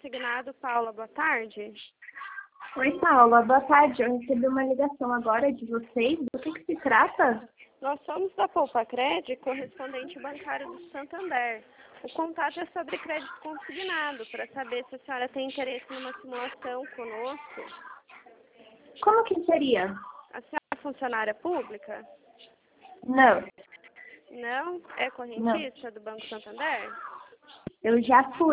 consignado. Paula, boa tarde. Oi, Paula. Boa tarde. Eu recebi uma ligação agora de vocês. Do que se trata? Nós somos da Poupacred, correspondente bancário do Santander. O contato é sobre crédito consignado, para saber se a senhora tem interesse numa simulação conosco. Como que seria? A senhora é funcionária pública? Não. Não? É correntista do Banco Santander? Eu já fui.